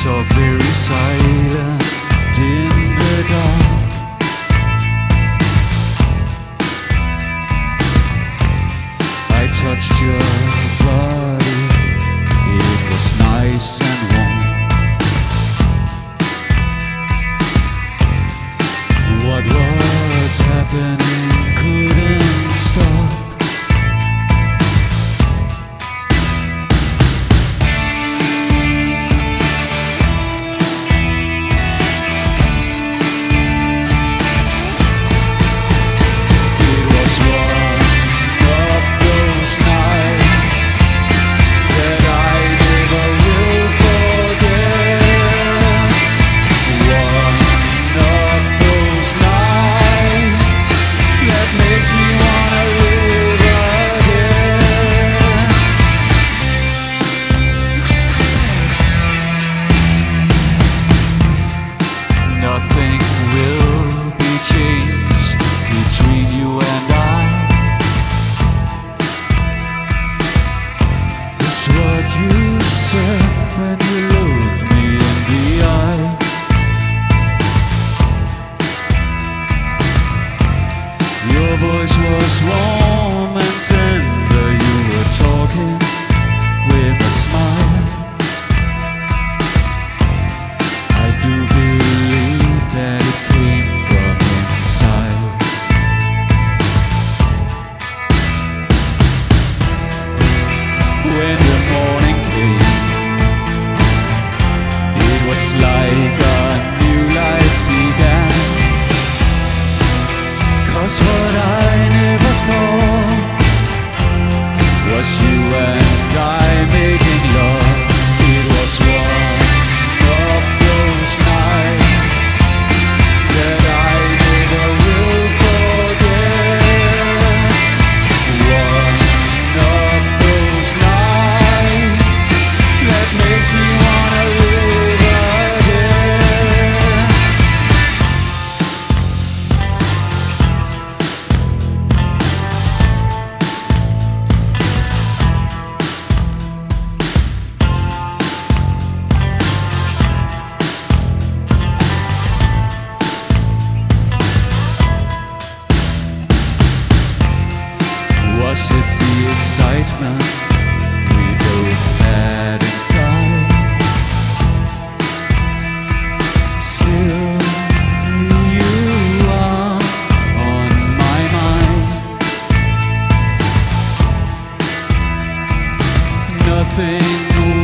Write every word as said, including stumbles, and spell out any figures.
are very silent in the dark. I touched your body, it was nice and warm. What was happening couldn't stop. Nothing will be changed between you and I. It's what you said when you looked me in the eye. Your voice was warm and tender. You were talking with a smile. I do believe that it came from inside. When the morning came, it was like a new life began. 'Cause what I never thought was you and I making love. It was one of those nights that I never will forget. One of those nights that makes me wanna live again. Was it the excitement we both had inside? Still, you are on my mind. Nothing